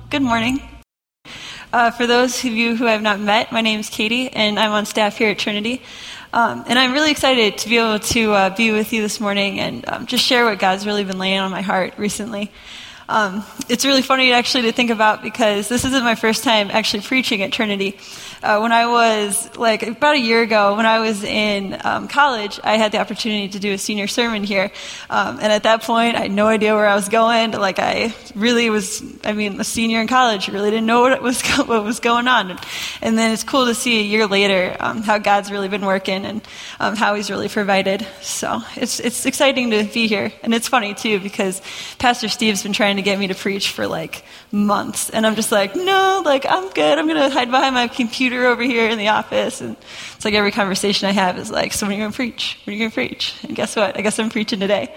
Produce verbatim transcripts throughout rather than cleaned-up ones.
Good morning. Uh, for those of you who I have not met, my name is Katie, and I'm on staff here at Trinity. Um, and I'm really excited to be able to uh, be with you this morning and um, just share what God's really been laying on my heart recently. Um, it's really funny actually to think about because this isn't my first time actually preaching at Trinity. Uh, when I was, like, about a year ago, when I was in um, college, I had the opportunity to do a senior sermon here. Um, and at that point, I had no idea where I was going. Like, I really was, I mean, a senior in college, really didn't know what was what was going on. And, and then it's cool to see a year later um, how God's really been working and um, how He's really provided. So it's it's exciting to be here. And it's funny, too, because Pastor Steve's been trying to get me to preach for, like, months. And I'm just like, no, like, I'm good. I'm going to hide behind my computer over here in the office. And it's like every conversation I have is like, so when are you going to preach? When are you going to preach? And guess what? I guess I'm preaching today.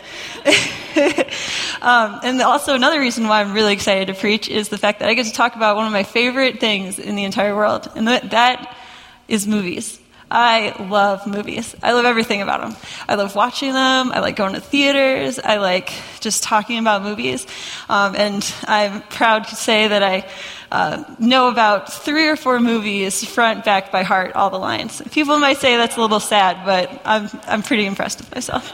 um, and also another reason why I'm really excited to preach is the fact that I get to talk about one of my favorite things in the entire world. And that, that is movies. I love movies. I love everything about them. I love watching them. I like going to theaters. I like just talking about movies. Um, and I'm proud to say that I uh, know about three or four movies front, back, by heart, all the lines. People might say that's a little sad, but I'm I'm pretty impressed with myself.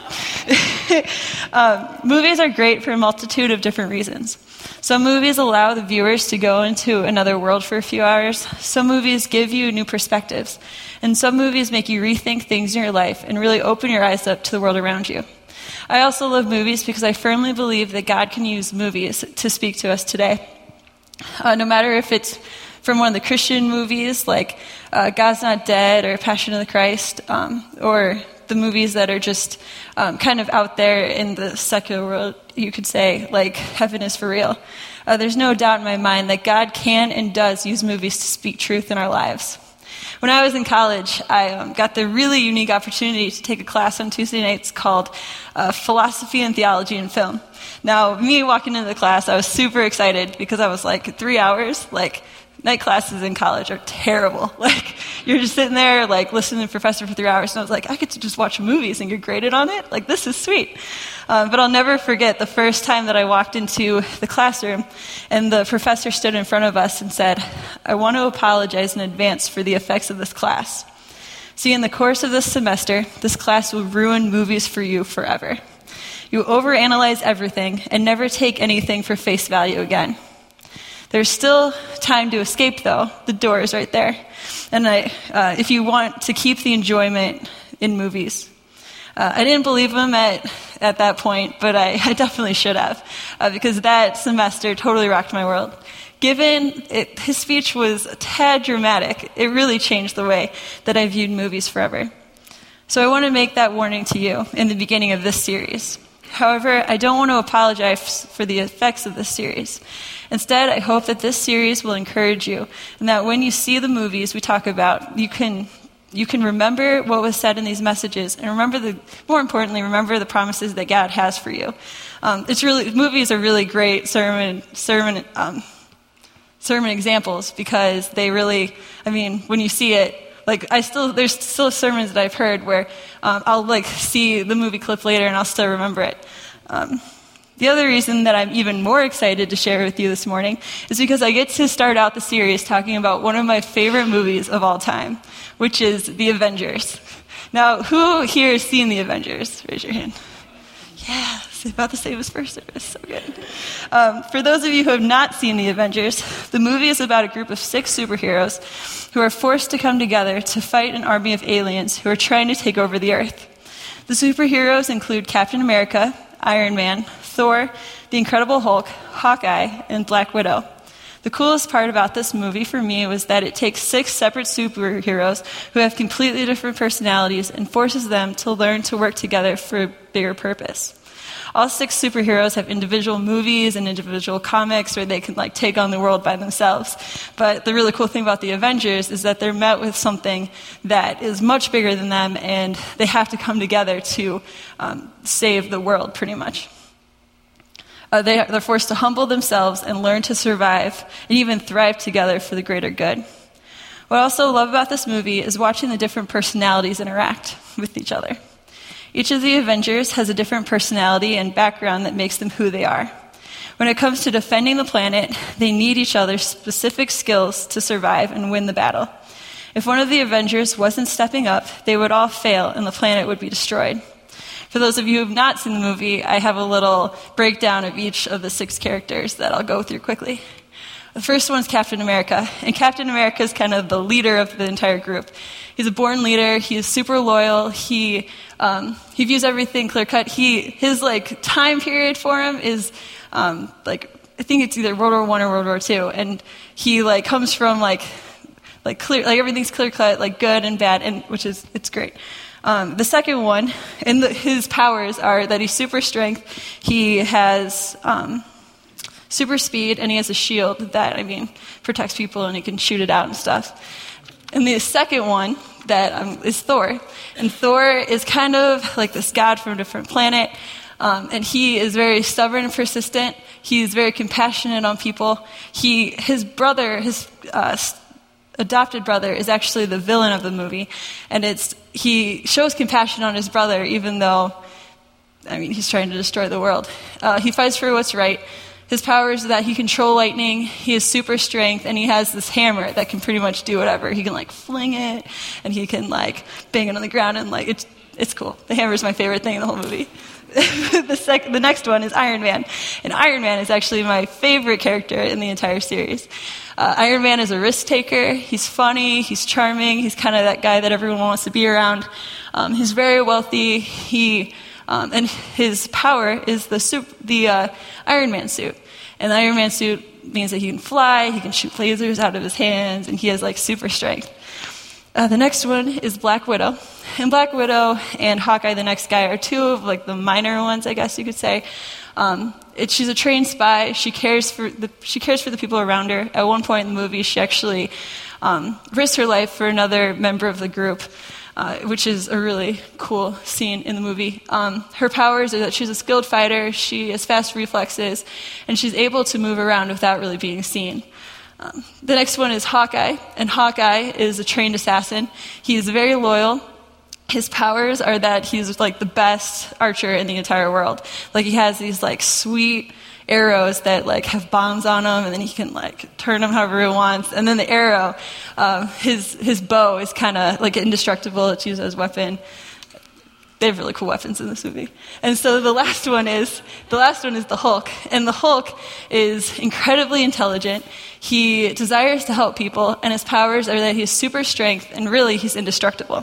um, movies are great for a multitude of different reasons. Some movies allow the viewers to go into another world for a few hours. Some movies give you new perspectives. And some movies make you rethink things in your life and really open your eyes up to the world around you. I also love movies because I firmly believe that God can use movies to speak to us today. Uh, no matter if it's from one of the Christian movies like uh, God's Not Dead or Passion of the Christ, um, or the movies that are just um, kind of out there in the secular world, you could say, like Heaven is for Real. Uh, there's no doubt in my mind that God can and does use movies to speak truth in our lives. When I was in college, I um, got the really unique opportunity to take a class on Tuesday nights called uh, Philosophy and Theology in Film. Now, me walking into the class, I was super excited because I was like, three hours, like, night classes in college are terrible. Like, you're just sitting there, like, listening to the professor for three hours, and I was like, I get to just watch movies and get graded on it? Like, this is sweet. Um, but I'll never forget the first time that I walked into the classroom, and the professor stood in front of us and said, I want to apologize in advance for the effects of this class. See, in the course of this semester, this class will ruin movies for you forever. You overanalyze everything and never take anything for face value again. There's still time to escape, though. The door is right there. And I, uh, if you want to keep the enjoyment in movies. Uh, I didn't believe him at, at that point, but I, I definitely should have, uh, because that semester totally rocked my world. Given it, his speech was a tad dramatic, it really changed the way that I viewed movies forever. So I want to make that warning to you in the beginning of this series. However, I don't want to apologize for the effects of this series. Instead, I hope that this series will encourage you, and that when you see the movies we talk about, you can you can remember what was said in these messages, and remember the more importantly, remember the promises that God has for you. Um, it's really movies are really great sermon sermon um, sermon examples because they really, I mean, when you see it. Like, I still, there's still sermons that I've heard where um, I'll, like, see the movie clip later and I'll still remember it. Um, the other reason that I'm even more excited to share with you this morning is because I get to start out the series talking about one of my favorite movies of all time, which is The Avengers. Now, who here has seen The Avengers? Raise your hand. Yeah, about the same as first service. So good. Um, for those of you who have not seen The Avengers, the movie is about a group of six superheroes who are forced to come together to fight an army of aliens who are trying to take over the Earth. The superheroes include Captain America, Iron Man, Thor, the Incredible Hulk, Hawkeye, and Black Widow. The coolest part about this movie for me was that it takes six separate superheroes who have completely different personalities and forces them to learn to work together for a bigger purpose. All six superheroes have individual movies and individual comics where they can like take on the world by themselves. But the really cool thing about the Avengers is that they're met with something that is much bigger than them, and they have to come together to um, save the world, pretty much. Uh, they, they're forced to humble themselves and learn to survive and even thrive together for the greater good. What I also love about this movie is watching the different personalities interact with each other. Each of the Avengers has a different personality and background that makes them who they are. When it comes to defending the planet, they need each other's specific skills to survive and win the battle. If one of the Avengers wasn't stepping up, they would all fail and the planet would be destroyed. For those of you who have not seen the movie, I have a little breakdown of each of the six characters that I'll go through quickly. The first one's Captain America, and Captain America is kind of the leader of the entire group. He's a born leader. He is super loyal. He um, he views everything clear cut. He his like time period for him is um, like I think it's either World War One or World War Two, and he like comes from like like clear like everything's clear cut, like good and bad, and which is it's great. Um, the second one, and the, his powers are that he's super strength. He has um, super speed, and he has a shield that, I mean, protects people, and he can shoot it out and stuff. And the second one that um, is Thor. And Thor is kind of like this god from a different planet, um, and he is very stubborn and persistent. He's very compassionate on people. He, his brother, his uh, adopted brother, is actually the villain of the movie, and it's he shows compassion on his brother, even though, I mean, he's trying to destroy the world. Uh, he fights for what's right. His power is that he can control lightning, he has super strength, and he has this hammer that can pretty much do whatever. He can, like, fling it, and he can, like, bang it on the ground, and, like, it's, it's cool. The hammer is my favorite thing in the whole movie. the, sec- the next one is Iron Man, and Iron Man is actually my favorite character in the entire series. Uh, Iron Man is a risk taker. He's funny. He's charming. He's kind of that guy that everyone wants to be around. Um, he's very wealthy. He um, and his power is the suit, the uh, Iron Man suit. And the Iron Man suit means that he can fly. He can shoot lasers out of his hands, and he has like super strength. Uh, the next one is Black Widow, and Black Widow and Hawkeye, the next guy, are two of like the minor ones, I guess you could say. Um, it, she's a trained spy. She cares for the she cares for the people around her. At one point in the movie, she actually um, risks her life for another member of the group, uh, which is a really cool scene in the movie. Um, her powers are that she's a skilled fighter. She has fast reflexes, and she's able to move around without really being seen. Um, the next one is Hawkeye, and Hawkeye is a trained assassin. He is very loyal. His powers are that he's like the best archer in the entire world. Like he has these like sweet arrows that like have bombs on them, and then he can like turn them however he wants. And then the arrow, um, his his bow is kind of like indestructible. It's used as a weapon. They have really cool weapons in this movie. And so the last one is the last one is the Hulk, and the Hulk is incredibly intelligent. He desires to help people, and his powers are that he has super strength, and really he's indestructible.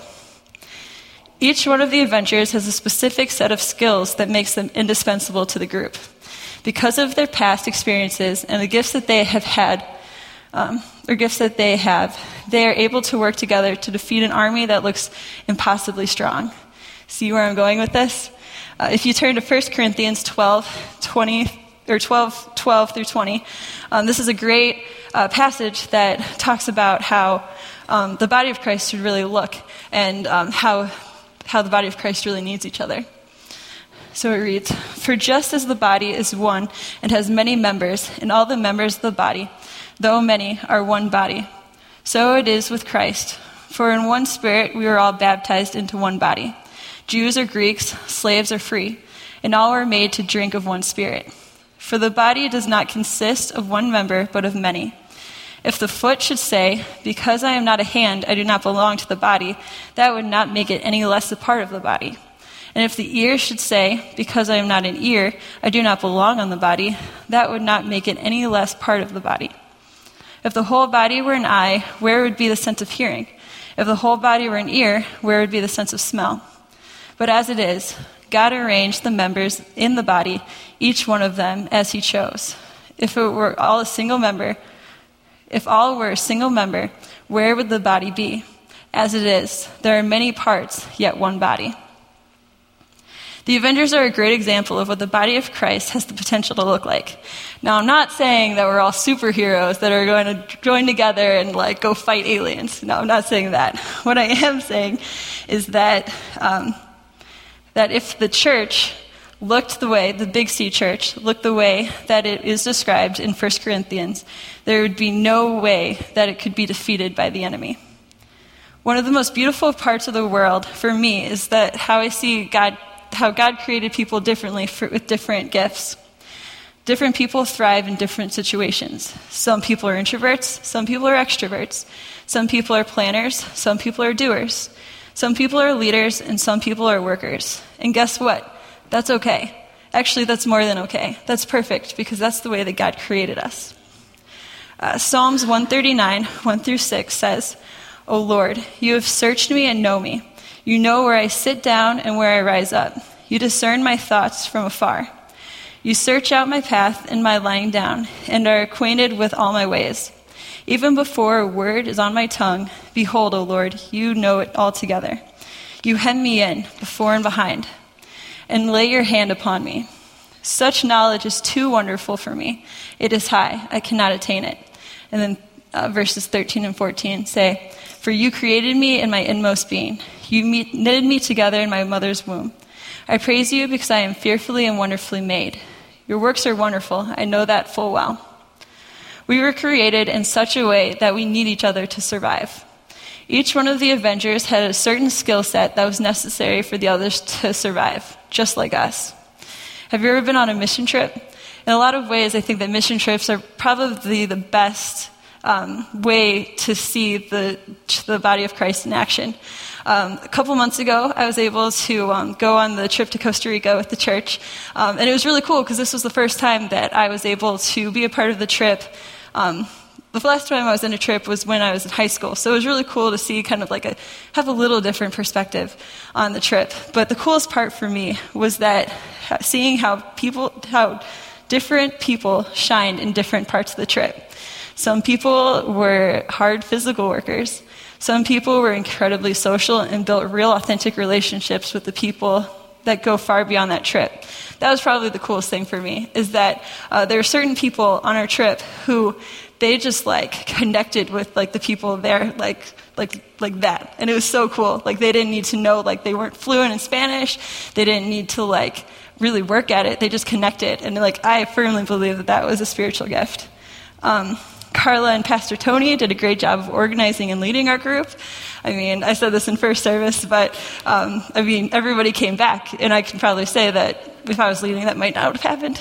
Each one of the Avengers has a specific set of skills that makes them indispensable to the group. Because of their past experiences and the gifts that they have had, um, or gifts that they have, they are able to work together to defeat an army that looks impossibly strong. See where I'm going with this? Uh, if you turn to First Corinthians twelve, twenty, or twelve, twelve through twenty, um, this is a great uh, passage that talks about how um, the body of Christ should really look, and um, how how the body of Christ really needs each other. So it reads, "For just as the body is one and has many members, and all the members of the body, though many, are one body, so it is with Christ. For in one Spirit we were all baptized into one body. Jews or Greeks, slaves or free, and all were made to drink of one Spirit. For the body does not consist of one member, but of many. If the foot should say, 'Because I am not a hand, I do not belong to the body,' that would not make it any less a part of the body. And if the ear should say, 'Because I am not an ear, I do not belong on the body,' that would not make it any less part of the body. If the whole body were an eye, where would be the sense of hearing? If the whole body were an ear, where would be the sense of smell? But as it is, God arranged the members in the body, each one of them as he chose. If it were all a single member, if all were a single member, where would the body be? As it is, there are many parts, yet one body." The Avengers are a great example of what the body of Christ has the potential to look like. Now, I'm not saying that we're all superheroes that are going to join together and like go fight aliens. No, I'm not saying that. What I am saying is that um, that if the church looked the way, the Big C church looked the way that it is described in First Corinthians, there would be no way that it could be defeated by the enemy. One of the most beautiful parts of the world for me is that how I see God, how God created people differently for, with different gifts. Different people thrive in different situations. Some people are introverts, some people are extroverts. Some people are planners, some people are doers. Some people are leaders, and some people are workers. And guess what? That's okay. Actually, that's more than okay. That's perfect, because that's the way that God created us. Uh, Psalms one thirty-nine, one through six says, "O Lord, you have searched me and know me. You know where I sit down and where I rise up. You discern my thoughts from afar. You search out my path and my lying down, and are acquainted with all my ways. Even before a word is on my tongue, behold, O Lord, you know it altogether. You hem me in, before and behind, and lay your hand upon me. Such knowledge is too wonderful for me. It is high, I cannot attain it." And then uh, verses thirteen and fourteen say, "For you created me in my inmost being. You meet, knitted me together in my mother's womb. I praise you because I am fearfully and wonderfully made. Your works are wonderful. I know that full well." We were created in such a way that we need each other to survive. Each one of the Avengers had a certain skill set that was necessary for the others to survive, just like us. Have you ever been on a mission trip? In a lot of ways, I think that mission trips are probably the best um, way to see the the body of Christ in action. Um, a couple months ago, I was able to um, go on the trip to Costa Rica with the church, um, and it was really cool because this was the first time that I was able to be a part of the trip. Um, the last time I was in a trip was when I was in high school, so it was really cool to see kind of like a have a little different perspective on the trip. But the coolest part for me was that seeing how people, how different people shined in different parts of the trip. Some people were hard physical workers. Some people were incredibly social and built real authentic relationships with the people that go far beyond that trip. That was probably the coolest thing for me, is that uh, there were certain people on our trip who they just like connected with like the people there like like like that. And it was so cool. Like they didn't need to know, like they weren't fluent in Spanish. They didn't need to like really work at it. They just connected. And like I firmly believe that that was a spiritual gift. Um, Carla and Pastor Tony did a great job of organizing and leading our group. I mean, I said this in first service, but um, I mean, everybody came back, and I can probably say that if I was leading, that might not have happened.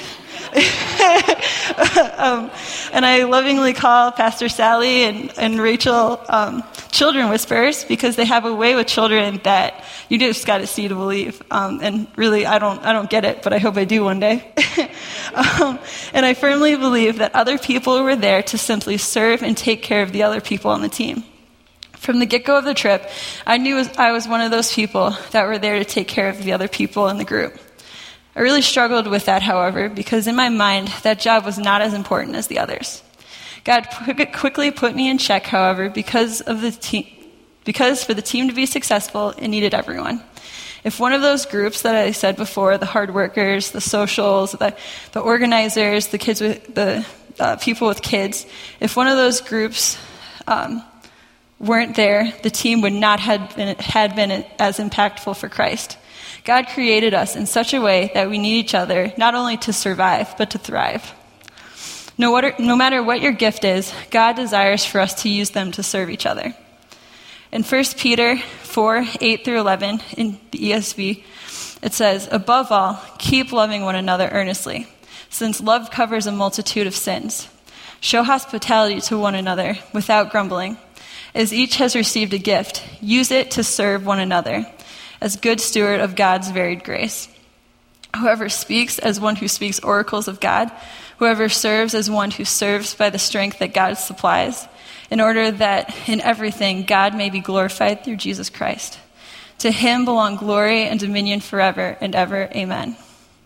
um, and I lovingly call Pastor Sally and, and Rachel um, children whisperers, because they have a way with children that you just got to see to believe. Um, and really, I don't, I don't get it, but I hope I do one day. um, and I firmly believe that other people were there to simply serve and take care of the other people on the team. From the get-go of the trip, I knew I was one of those people that were there to take care of the other people in the group. I really struggled with that, however, because in my mind, that job was not as important as the others. God quickly put me in check, however, because of the team, because for the team to be successful, it needed everyone. If one of those groups that I said before, the hard workers, the socials, the, the organizers, the kids with the uh, people with kids, if one of those groups um, weren't there, the team would not have been, had been as impactful for Christ. God created us in such a way that we need each other, not only to survive, but to thrive. No matter, no matter what your gift is, God desires for us to use them to serve each other. In First Peter four, eight through eleven, in the E S V, it says, "Above all, keep loving one another earnestly, since love covers a multitude of sins. Show hospitality to one another without grumbling. As each has received a gift, use it to serve one another, as good steward of God's varied grace. Whoever speaks as one who speaks oracles of God, whoever serves as one who serves by the strength that God supplies, in order that in everything God may be glorified through Jesus Christ. To him belong glory and dominion forever and ever. Amen."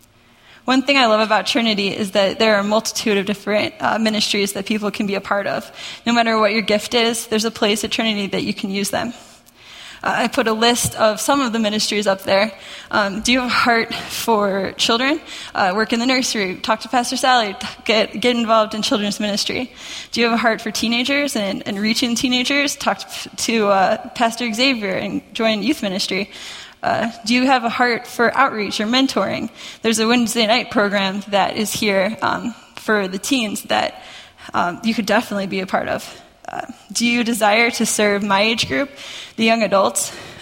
One thing I love about Trinity is that there are a multitude of different uh, ministries that people can be a part of. No matter what your gift is, there's a place at Trinity that you can use them. Uh, I put a list of some of the ministries up there. Um, do you have a heart for children? Uh, work in the nursery. Talk to Pastor Sally. Get get involved in children's ministry. Do you have a heart for teenagers and, and reaching teenagers? Talk to, to uh, Pastor Xavier and join youth ministry. Uh, do you have a heart for outreach or mentoring? There's a Wednesday night program that is here um, for the teens that um, you could definitely be a part of. Uh, do you desire to serve my age group, the young adults?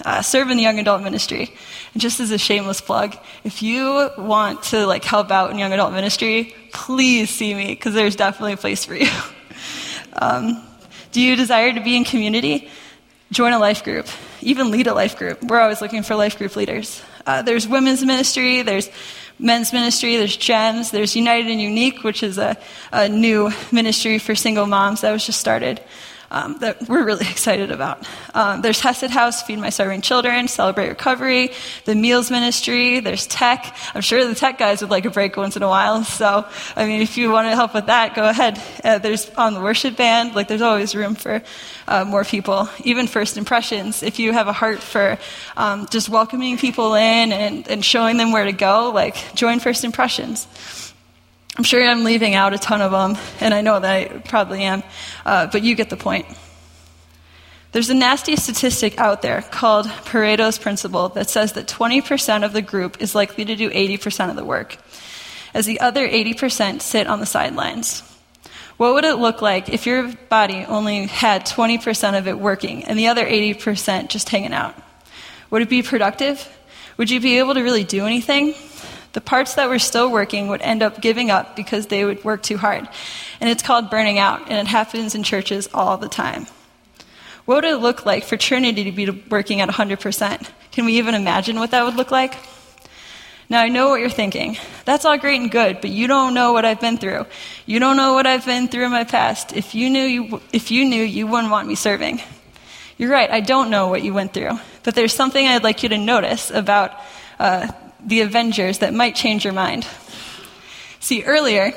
uh, serve in the young adult ministry. And just as a shameless plug, if you want to like help out in young adult ministry, please see me, because there's definitely a place for you. um, do you desire to be in community? Join a life group, even lead a life group. We're always looking for life group leaders. Uh, there's women's ministry, there's men's ministry, there's GEMS, there's United and Unique, which is a, a new ministry for single moms that was just started. Um, that we're really excited about. Um, there's Hesed House, Feed My Starving Children, Celebrate Recovery, the Meals Ministry, there's tech. I'm sure the tech guys would like a break once in a while, so, I mean, if you want to help with that, go ahead. Uh, there's on the worship band, like there's always room for uh, more people. Even First Impressions, if you have a heart for um, just welcoming people in and, and showing them where to go, like join First Impressions. I'm sure I'm leaving out a ton of them, and I know that I probably am, uh, but you get the point. There's a nasty statistic out there called Pareto's Principle that says that twenty percent of the group is likely to do eighty percent of the work, as the other eighty percent sit on the sidelines. What would it look like if your body only had twenty percent of it working and the other eighty percent just hanging out? Would it be productive? Would you be able to really do anything? The parts that were still working would end up giving up because they would work too hard. And it's called burning out, and it happens in churches all the time. What would it look like for Trinity to be working at one hundred percent? Can we even imagine what that would look like? Now, I know what you're thinking. That's all great and good, but you don't know what I've been through. You don't know what I've been through in my past. If you knew, you, if you knew, you wouldn't want me serving. You're right, I don't know what you went through. But there's something I'd like you to notice about uh, the Avengers that might change your mind. See, earlier,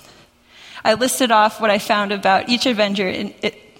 I listed off what I found about each Avenger. In,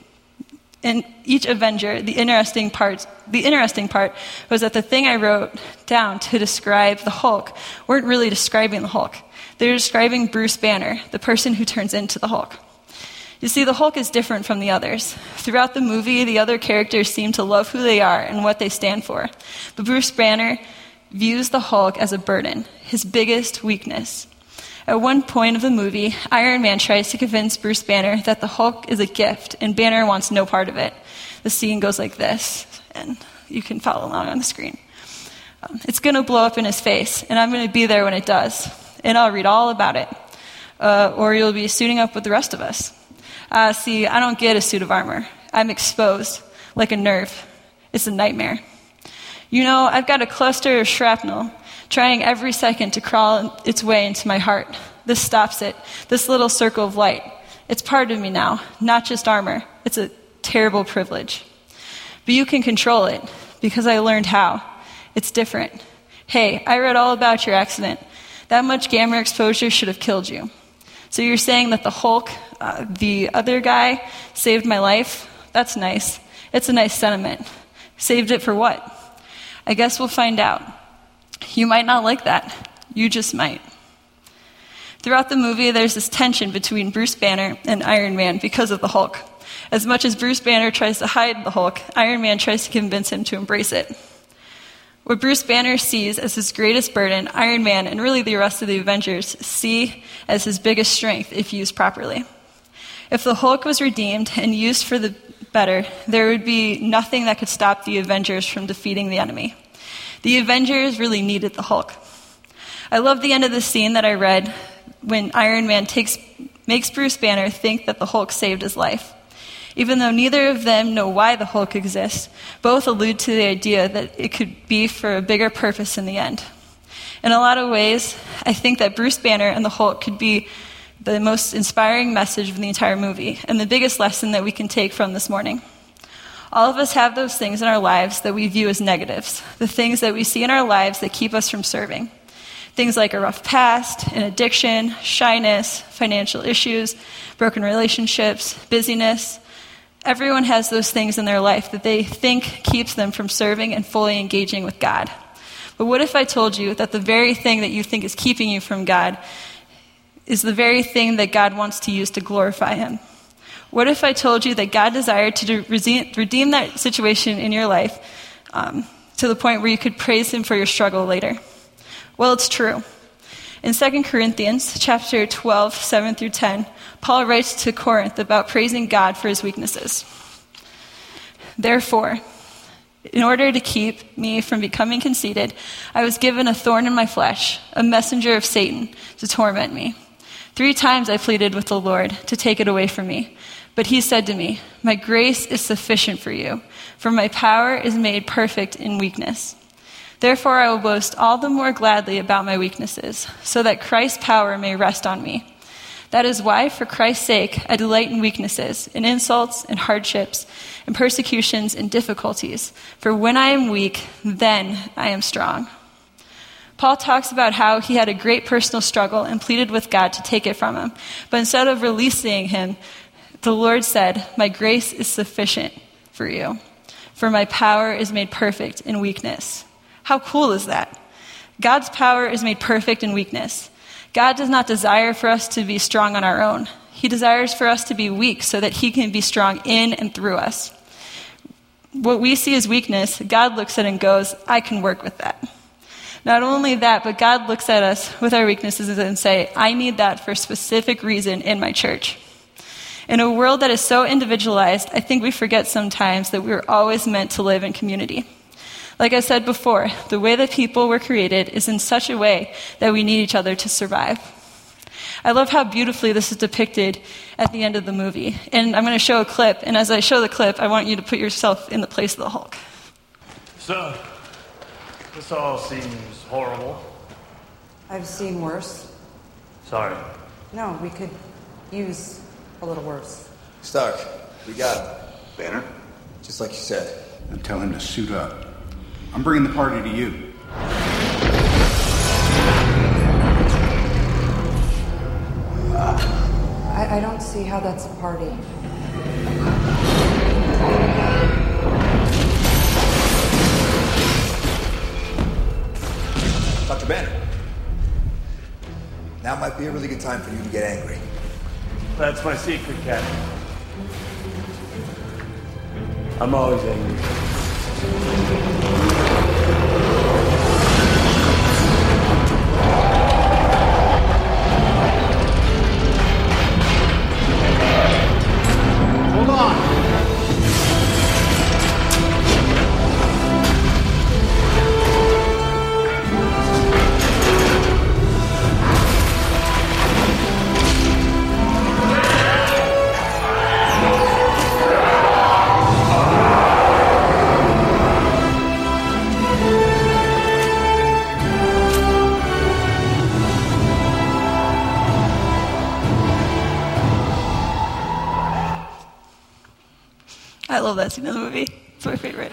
in each Avenger, the interesting part, the interesting part was that the thing I wrote down to describe the Hulk weren't really describing the Hulk. They were describing Bruce Banner, the person who turns into the Hulk. You see, the Hulk is different from the others. Throughout the movie, the other characters seem to love who they are and what they stand for. But Bruce Banner views the Hulk as a burden, his biggest weakness. At one point of the movie, Iron Man tries to convince Bruce Banner that the Hulk is a gift, and Banner wants no part of it. The scene goes like this, and you can follow along on the screen. Um, it's going to blow up in his face, and I'm going to be there when it does, and I'll read all about it. Uh, or you'll be suiting up with the rest of us. Uh, see, I don't get a suit of armor. I'm exposed, like a nerve. It's a nightmare. You know, I've got a cluster of shrapnel trying every second to crawl its way into my heart. This stops it, this little circle of light. It's part of me now, not just armor. It's a terrible privilege. But you can control it, because I learned how. It's different. Hey, I read all about your accident. That much gamma exposure should have killed you. So you're saying that the Hulk, uh, the other guy, saved my life? That's nice. It's a nice sentiment. Saved it for what? I guess we'll find out. You might not like that. You just might. Throughout the movie, there's this tension between Bruce Banner and Iron Man because of the Hulk. As much as Bruce Banner tries to hide the Hulk, Iron Man tries to convince him to embrace it. What Bruce Banner sees as his greatest burden, Iron Man and really the rest of the Avengers see as his biggest strength if used properly. If the Hulk was redeemed and used for the better, there would be nothing that could stop the Avengers from defeating the enemy. The Avengers really needed the Hulk. I love the end of the scene that I read when Iron Man takes, makes Bruce Banner think that the Hulk saved his life. Even though neither of them know why the Hulk exists, both allude to the idea that it could be for a bigger purpose in the end. In a lot of ways, I think that Bruce Banner and the Hulk could be the most inspiring message of the entire movie, and the biggest lesson that we can take from this morning. All of us have those things in our lives that we view as negatives, the things that we see in our lives that keep us from serving. Things like a rough past, an addiction, shyness, financial issues, broken relationships, busyness. Everyone has those things in their life that they think keeps them from serving and fully engaging with God. But what if I told you that the very thing that you think is keeping you from God is the very thing that God wants to use to glorify him? What if I told you that God desired to redeem that situation in your life um, to the point where you could praise him for your struggle later? Well, it's true. In Second Corinthians chapter twelve, seven through ten, Paul writes to Corinth about praising God for his weaknesses. Therefore, In order to keep me from becoming conceited, I was given a thorn in my flesh, a messenger of Satan, to torment me. Three times I pleaded with the Lord to take it away from me. But he said to me, my grace is sufficient for you, for my power is made perfect in weakness. Therefore I will boast all the more gladly about my weaknesses, so that Christ's power may rest on me. That is why, for Christ's sake, I delight in weaknesses, in insults, in hardships, in persecutions, in difficulties. For when I am weak, then I am strong. Paul talks about how he had a great personal struggle and pleaded with God to take it from him. But instead of releasing him, the Lord said, my grace is sufficient for you, for my power is made perfect in weakness. How cool is that? God's power is made perfect in weakness. God does not desire for us to be strong on our own. He desires for us to be weak so that he can be strong in and through us. What we see as weakness, God looks at it and goes, I can work with that. Not only that, but God looks at us with our weaknesses and say, I need that for a specific reason in my church. In a world that is so individualized, I think we forget sometimes that we were always meant to live in community. Like I said before, the way that people were created is in such a way that we need each other to survive. I love how beautifully this is depicted at the end of the movie. And I'm going to show a clip, and as I show the clip, I want you to put yourself in the place of the Hulk. So, this all seems horrible. I've seen worse. Sorry. No, we could use a little worse. Stark, we got him. Banner? Just like you said. And tell him to suit up. I'm bringing the party to you. I, I don't see how that's a party. Doctor Banner. Now might be a really good time for you to get angry. That's my secret, Captain. I'm always angry. Hold on. I love that scene in the movie. It's my favorite.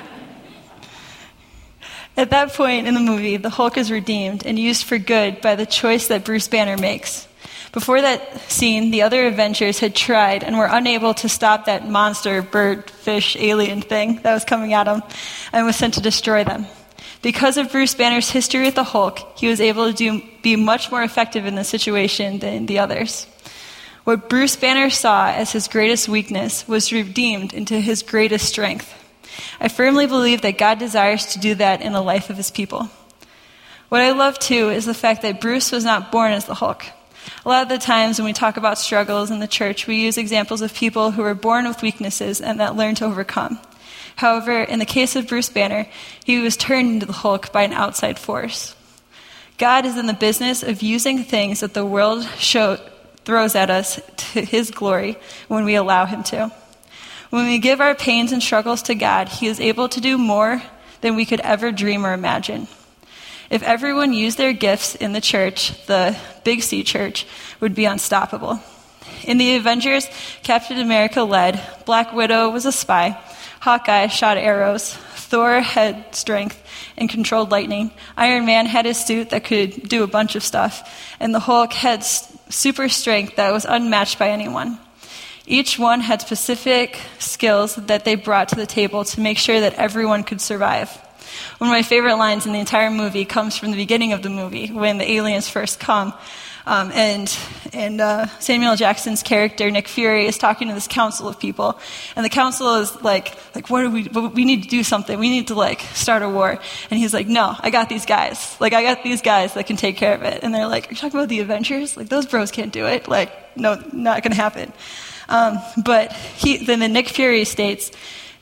At that point in the movie, the Hulk is redeemed and used for good by the choice that Bruce Banner makes. Before that scene, the other Avengers had tried and were unable to stop that monster, bird, fish, alien thing that was coming at them and was sent to destroy them. Because of Bruce Banner's history with the Hulk, he was able to do, be much more effective in the situation than the others. What Bruce Banner saw as his greatest weakness was redeemed into his greatest strength. I firmly believe that God desires to do that in the life of his people. What I love, too, is the fact that Bruce was not born as the Hulk. A lot of the times when we talk about struggles in the church, we use examples of people who were born with weaknesses and that learn to overcome. However, in the case of Bruce Banner, he was turned into the Hulk by an outside force. God is in the business of using things that the world show, throws at us to his glory when we allow him to. When we give our pains and struggles to God, he is able to do more than we could ever dream or imagine. If everyone used their gifts in the church, the Big C church would be unstoppable. In the Avengers, Captain America led, Black Widow was a spy, Hawkeye shot arrows, Thor had strength and controlled lightning, Iron Man had his suit that could do a bunch of stuff, and the Hulk had super strength that was unmatched by anyone. Each one had specific skills that they brought to the table to make sure that everyone could survive. One of my favorite lines in the entire movie comes from the beginning of the movie, when the aliens first come. Um, and and uh, Samuel Jackson's character, Nick Fury, is talking to this council of people. And the council is like, like, what do we, we need to do something. We need to, like, start a war. And he's like, no, I got these guys. Like, I got these guys that can take care of it. And they're like, are you talking about the Avengers? Like, those bros can't do it. Like, no, not going to happen. Um, but he, then the Nick Fury states,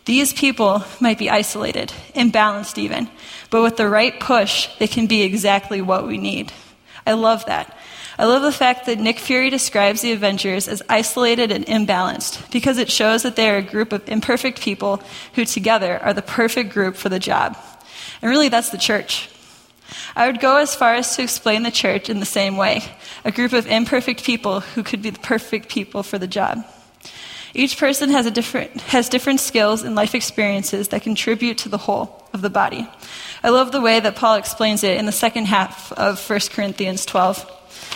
These people might be isolated, imbalanced even, but with the right push, they can be exactly what we need. I love that. I love the fact that Nick Fury describes the Avengers as isolated and imbalanced because it shows that they are a group of imperfect people who together are the perfect group for the job. And really, that's the church. I would go as far as to explain the church in the same way, a group of imperfect people who could be the perfect people for the job. Each person has a different has different skills and life experiences that contribute to the whole of the body. I love the way that Paul explains it in the second half of First Corinthians twelve.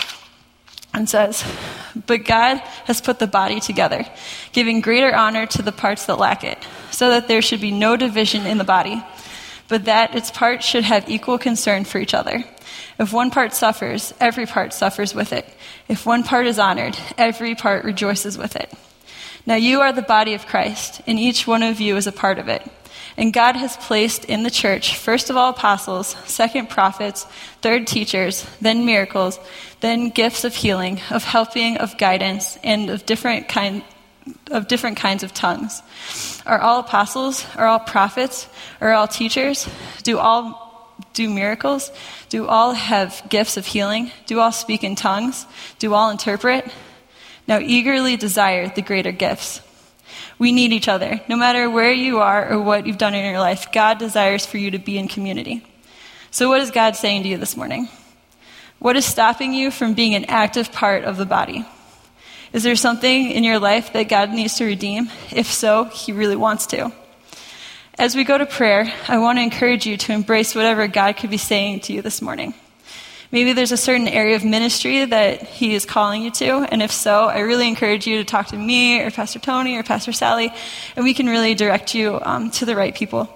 And says, "But God has put the body together, giving greater honor to the parts that lack it, so that there should be no division in the body, but that its parts should have equal concern for each other. If one part suffers, every part suffers with it. If one part is honored, every part rejoices with it. Now you are the body of Christ, and each one of you is a part of it. And God has placed in the church, first of all apostles, second prophets, third teachers, then miracles, then gifts of healing, of helping, of guidance, and of different kind of different kinds of tongues. Are all apostles? Are all prophets? Are all teachers? Do all do miracles? Do all have gifts of healing? Do all speak in tongues? Do all interpret? Now eagerly desire the greater gifts." We need each other. No matter where you are or what you've done in your life, God desires for you to be in community. So what is God saying to you this morning? What is stopping you from being an active part of the body? Is there something in your life that God needs to redeem? If so, he really wants to. As we go to prayer, I want to encourage you to embrace whatever God could be saying to you this morning. Maybe there's a certain area of ministry that he is calling you to, and if so, I really encourage you to talk to me or Pastor Tony or Pastor Sally, and we can really direct you um, to the right people.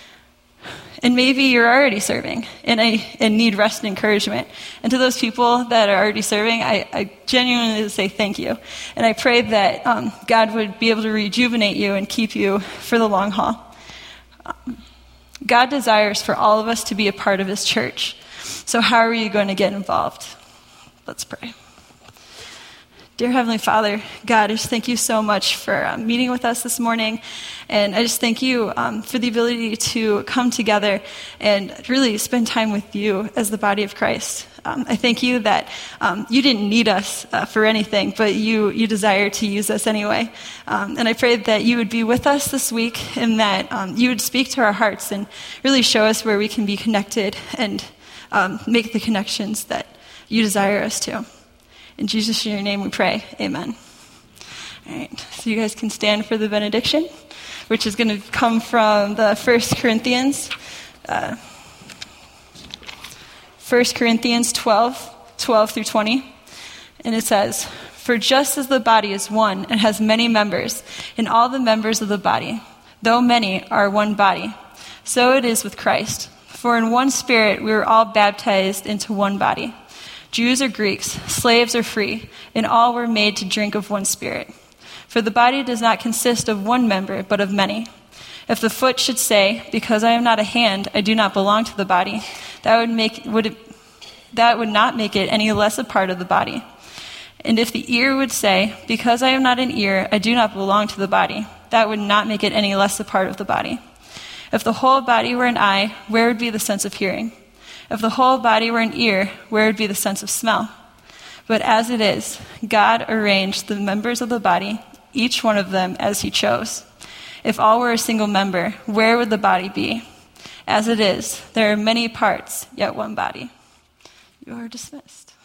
And maybe you're already serving and, I, and need rest and encouragement. And to those people that are already serving, I, I genuinely say thank you. And I pray that um, God would be able to rejuvenate you and keep you for the long haul. Um, God desires for all of us to be a part of his church. So how are you going to get involved? Let's pray. Dear Heavenly Father, God, I just thank you so much for uh, meeting with us this morning. And I just thank you um, for the ability to come together and really spend time with you as the body of Christ. Um, I thank you that um, you didn't need us uh, for anything, but you, you desire to use us anyway. Um, and I pray that you would be with us this week and that um, you would speak to our hearts and really show us where we can be connected and Um, make the connections that you desire us to. In Jesus' in your name we pray. Amen. All right, so you guys can stand for the benediction, which is going to come from the First Corinthians, uh, First Corinthians twelve, twelve through twenty. And it says, "For just as the body is one and has many members, and all the members of the body, though many, are one body, so it is with Christ. For in one Spirit we were all baptized into one body, Jews or Greeks, slaves or free, and all were made to drink of one Spirit. For the body does not consist of one member, but of many. If the foot should say, 'Because I am not a hand, I do not belong to the body,' that would make would it, that would not make it any less a part of the body. And if the ear would say, 'Because I am not an ear, I do not belong to the body,' that would not make it any less a part of the body. If the whole body were an eye, where would be the sense of hearing? If the whole body were an ear, where would be the sense of smell? But as it is, God arranged the members of the body, each one of them as he chose. If all were a single member, where would the body be? As it is, there are many parts, yet one body." You are dismissed.